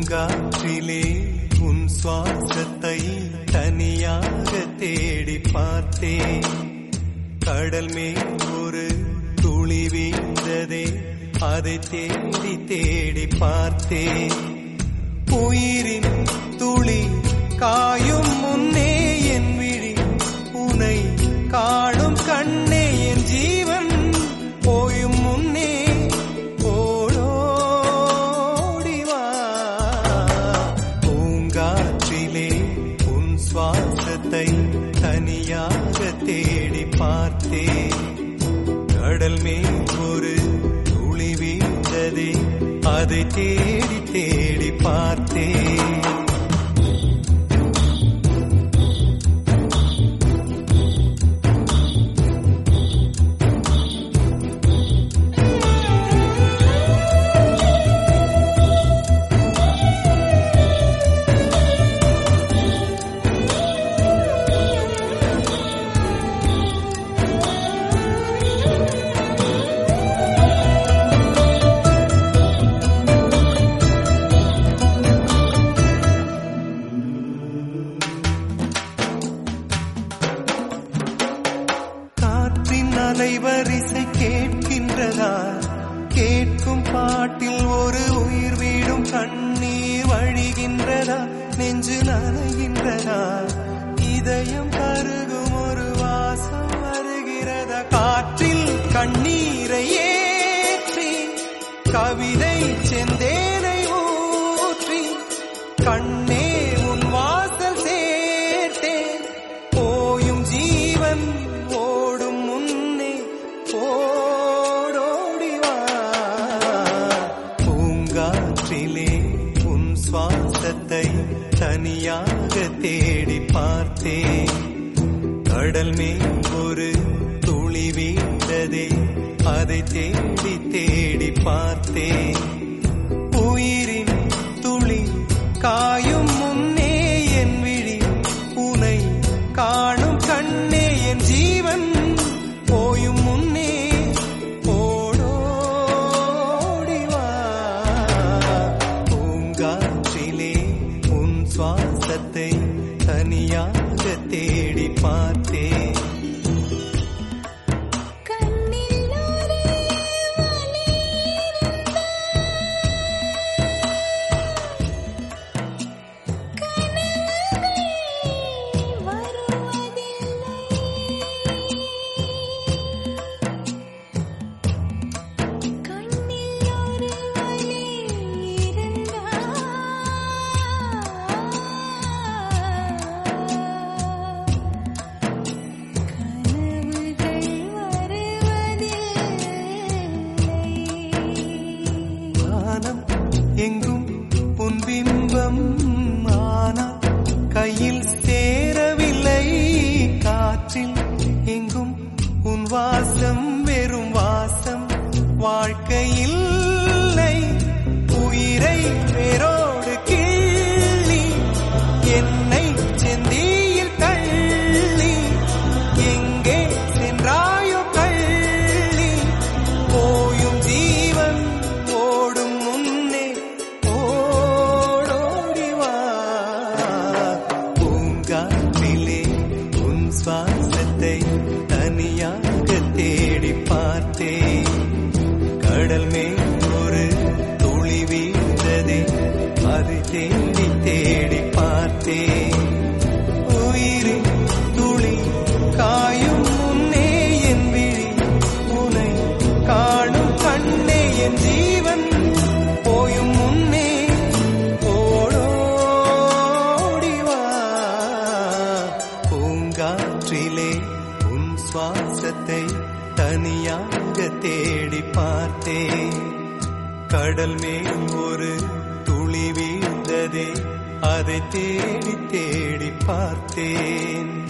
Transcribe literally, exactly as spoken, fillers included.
பூங்காற்றிலே உன் சுவாசத்தை தனியாக தேடி பார்த்தேன். கடல் மேல் ஒரு துளி வீழ்ந்ததே, அதை தேடி தேடி பார்த்தேன். உயிரின் துளி காயும் முன்னே என் விழி உனை காணும் கண்ணே, என் ஜீவன் போயும் முன்னே ஓடோடிவா. பூங்காற்றிலே உன் சுவாசத்தை தனியாக தேடி பார்த்தேன். கடல் மேல் ஒரு துளி வீழ்ந்ததே, அதை தேடி தேடி பார்த்தேன். அலைவரிசை கேட்கின்றதா? கேட்கும் பாட்டில் ஒரு உயிர் வீடும் கண்ணீர் வழிகின்றதா? நெஞ்சு நனைகின்றதா? இதயம் கருகும் ஒரு வாசம் வருகிறதா? காற்றில் கண்ணீரை ஏற்றி கவிதை செந்தேனை ஊற்றி கண்ணே உன் வாசல் சேர்த்தேன். போயும் ஜீவன் ஓடும் முன்னே ஓடோடிவா. பூங்காற்றிலே உன் சுவாசத்தை தனியாக தேடி பார்த்தேன். கடல் மேல் ஒரு துளி வீழ்ந்ததே, அதை தேடி தேடி பார்த்தேன். உயிரின் துளி காயும் முன்னே என் விழி உனை காணும் கண்ணே, என் ஜீவன் போயும் முன்னே ஓடோடிவா. பூங்காற்றிலே உன் சுவாசத்தை தனியாக தேடி பார்த்தேன். எங்கும் உன் பிம்பம் ஆனால் கையில் சேரவில்லை. காற்றில் எங்கும் உன் வாசம் வெறும் வாசம், வாழ்க்கையில் உயிரை வேரோடு கிள்ளி என்னை செந்தியில் தள்ளி எங்கே சென்றாயோ கள்ளி. போயும் ஜீவன் ஓடும் முன்னே ஓடோடிவா. பூங்காற்றிலே உன் சுவாசத்தை தனியாக தேடி பார்த்தேன். கடல் மேல் ஒரு துளி வீழ்ந்ததே, அதை தேடி தேடி பார்த்தேன். உயிரின் துளி காயும் முன்னே என் விழி உனை காணும் கண்ணே, என் ஜீவன் போயும் முன்னே ஓடோடிவா. பூங்காற்றிலே உன் சுவாசத்தை தனியாக தேடி பார்த்தேன். கடல் மேல் ஒரு துளி வீழ்ந்ததே, அதை தேடி தேடி பார்த்தேன்.